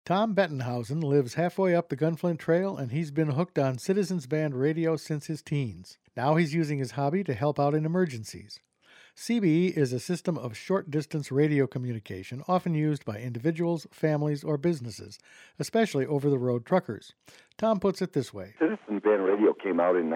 Tom Bettenhausen lives halfway up the Gunflint Trail and he's been hooked on Citizens Band radio since his teens. Now he's using his hobby to help out in emergencies. CB is a system of short distance radio communication often used by individuals, families, or businesses, especially over the road truckers. Tom puts it this way. Citizen Band Radio came out in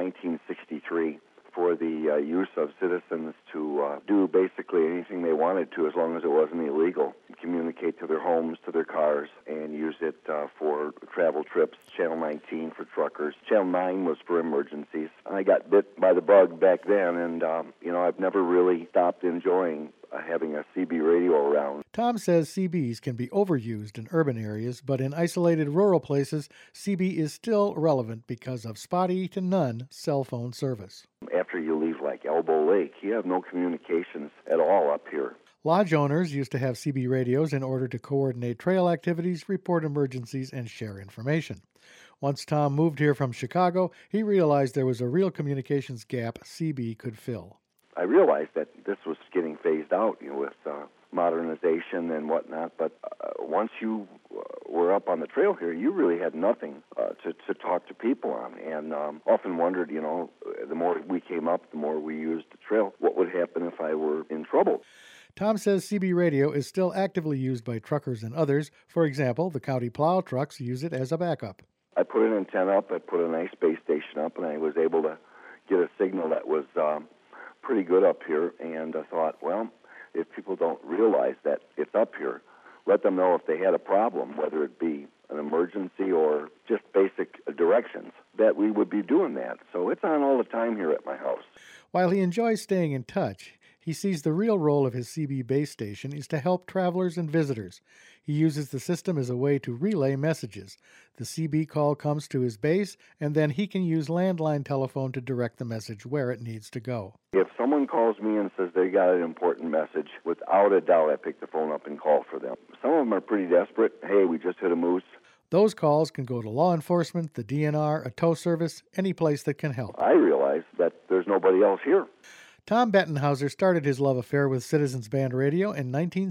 1963 for the use of citizens to do basically anything they wanted to as long as it wasn't illegal. Communicate to their homes, to their cars, and use it for travel trips. Channel 19 for truckers. Channel 9 was for emergencies. I got bit by the bug back then, and I've never really stopped enjoying having a CB radio around. Tom says CBs can be overused in urban areas, but in isolated rural places, CB is still relevant because of spotty to none cell phone service. After you leave like Elbow Lake, you have no communications at all up here. Lodge owners used to have CB radios in order to coordinate trail activities, report emergencies, and share information. Once Tom moved here from Chicago, he realized there was a real communications gap CB could fill. I realized that this was getting phased out, with modernization and whatnot. But once you were up on the trail here, you really had nothing to talk to people on. And often wondered, the more we came up, the more we used the trail, what would happen if I were in trouble? Tom says CB radio is still actively used by truckers and others. For example, the county plow trucks use it as a backup. I put an antenna up, I put a nice base station up, and I was able to get a signal that was pretty good up here, and I thought, well, if people don't realize that it's up here, let them know if they had a problem, whether it be an emergency or just basic directions, that we would be doing that. So it's on all the time here at my house. While he enjoys staying in touch, he sees the real role of his CB base station is to help travelers and visitors. He uses the system as a way to relay messages. The CB call comes to his base, and then he can use landline telephone to direct the message where it needs to go. If someone calls me and says they got an important message, without a doubt I pick the phone up and call for them. Some of them are pretty desperate. Hey, we just hit a moose. Those calls can go to law enforcement, the DNR, a tow service, any place that can help. I realize that there's nobody else here. Tom Bettenhausen started his love affair with Citizens Band Radio in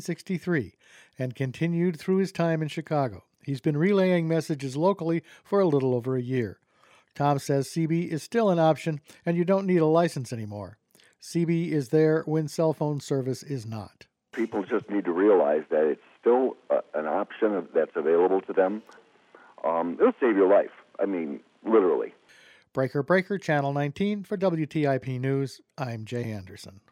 1963 and continued through his time in Chicago. He's been relaying messages locally for a little over a year. Tom says CB is still an option and you don't need a license anymore. CB is there when cell phone service is not. People just need to realize that it's still an option that's available to them. It'll save your life. I mean, literally. Breaker, Channel 19 for WTIP News. I'm Jay Anderson.